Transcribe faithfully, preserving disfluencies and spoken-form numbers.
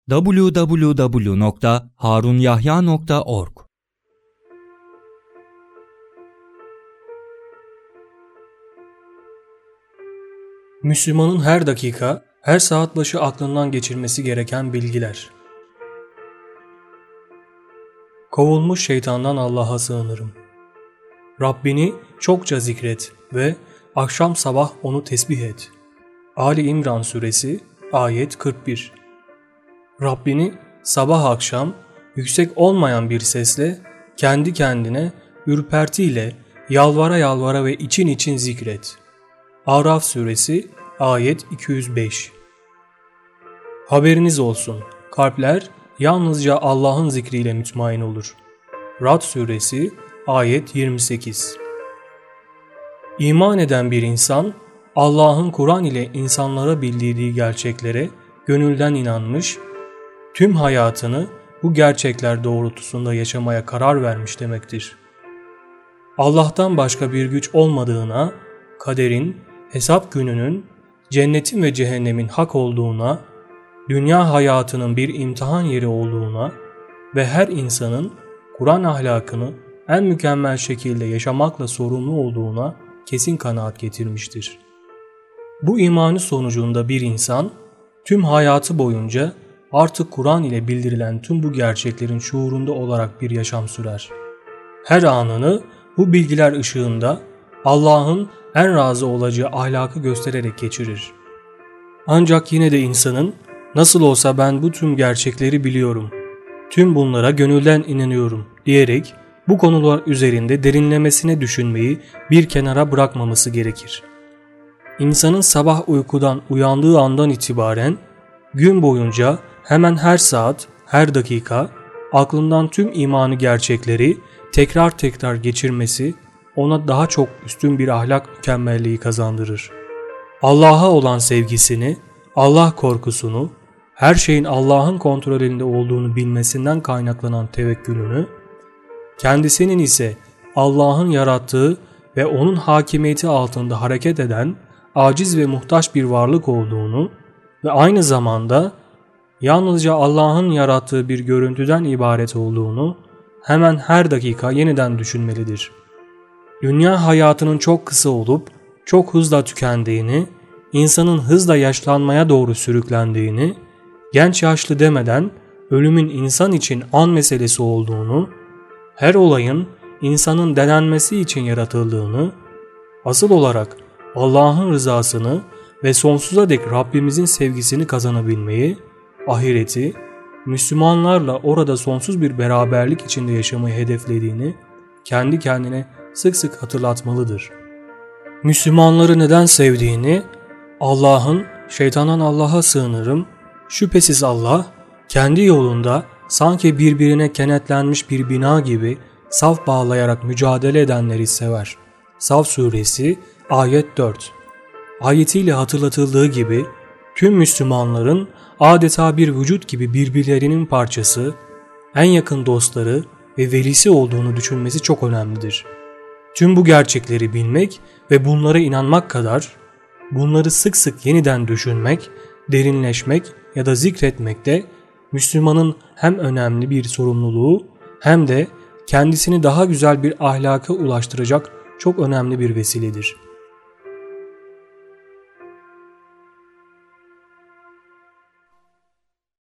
double-u double-u double-u nokta harun yahya nokta org Müslümanın her dakika, her saat başı aklından geçirmesi gereken bilgiler. Kovulmuş şeytandan Allah'a sığınırım. Rabbini çokça zikret ve akşam sabah onu tesbih et. Ali İmran Suresi Ayet kırk bir. Rabbini sabah akşam yüksek olmayan bir sesle kendi kendine ürpertiyle yalvara yalvara ve için için zikret. Araf Suresi Ayet iki yüz beş. Haberiniz olsun, kalpler yalnızca Allah'ın zikriyle mütmain olur. Ra'd Suresi Ayet yirmi sekiz. İman eden bir insan, Allah'ın Kur'an ile insanlara bildirdiği gerçeklere gönülden inanmış, tüm hayatını bu gerçekler doğrultusunda yaşamaya karar vermiş demektir. Allah'tan başka bir güç olmadığına, kaderin, hesap gününün, cennetin ve cehennemin hak olduğuna, dünya hayatının bir imtihan yeri olduğuna ve her insanın Kur'an ahlakını en mükemmel şekilde yaşamakla sorumlu olduğuna kesin kanaat getirmiştir. Bu imanı sonucunda bir insan tüm hayatı boyunca artık Kur'an ile bildirilen tüm bu gerçeklerin şuurunda olarak bir yaşam sürer. Her anını bu bilgiler ışığında Allah'ın en razı olacağı ahlakı göstererek geçirir. Ancak yine de insanın nasıl olsa ben bu tüm gerçekleri biliyorum, tüm bunlara gönülden inanıyorum diyerek bu konular üzerinde derinlemesine düşünmeyi bir kenara bırakmaması gerekir. İnsanın sabah uykudan uyandığı andan itibaren gün boyunca hemen her saat, her dakika aklından tüm imanı gerçekleri tekrar tekrar geçirmesi ona daha çok üstün bir ahlak mükemmelliği kazandırır. Allah'a olan sevgisini, Allah korkusunu, her şeyin Allah'ın kontrolünde olduğunu bilmesinden kaynaklanan tevekkülünü, kendisinin ise Allah'ın yarattığı ve onun hakimiyeti altında hareket eden aciz ve muhtaç bir varlık olduğunu ve aynı zamanda yalnızca Allah'ın yarattığı bir görüntüden ibaret olduğunu hemen her dakika yeniden düşünmelidir. Dünya hayatının çok kısa olup çok hızla tükendiğini, insanın hızla yaşlanmaya doğru sürüklendiğini, genç yaşlı demeden ölümün insan için an meselesi olduğunu, her olayın insanın denenmesi için yaratıldığını, asıl olarak Allah'ın rızasını ve sonsuza dek Rabbimizin sevgisini kazanabilmeyi, ahireti, Müslümanlarla orada sonsuz bir beraberlik içinde yaşamayı hedeflediğini kendi kendine sık sık hatırlatmalıdır. Müslümanları neden sevdiğini, Allah'ın şeytandan Allah'a sığınırım, şüphesiz Allah kendi yolunda sanki birbirine kenetlenmiş bir bina gibi saf bağlayarak mücadele edenleri sever. Saf Suresi Ayet dört. Ayetiyle hatırlatıldığı gibi tüm Müslümanların adeta bir vücut gibi birbirlerinin parçası, en yakın dostları ve velisi olduğunu düşünmesi çok önemlidir. Tüm bu gerçekleri bilmek ve bunlara inanmak kadar bunları sık sık yeniden düşünmek, derinleşmek ya da zikretmek de Müslümanın hem önemli bir sorumluluğu hem de kendisini daha güzel bir ahlaka ulaştıracak çok önemli bir vesiledir.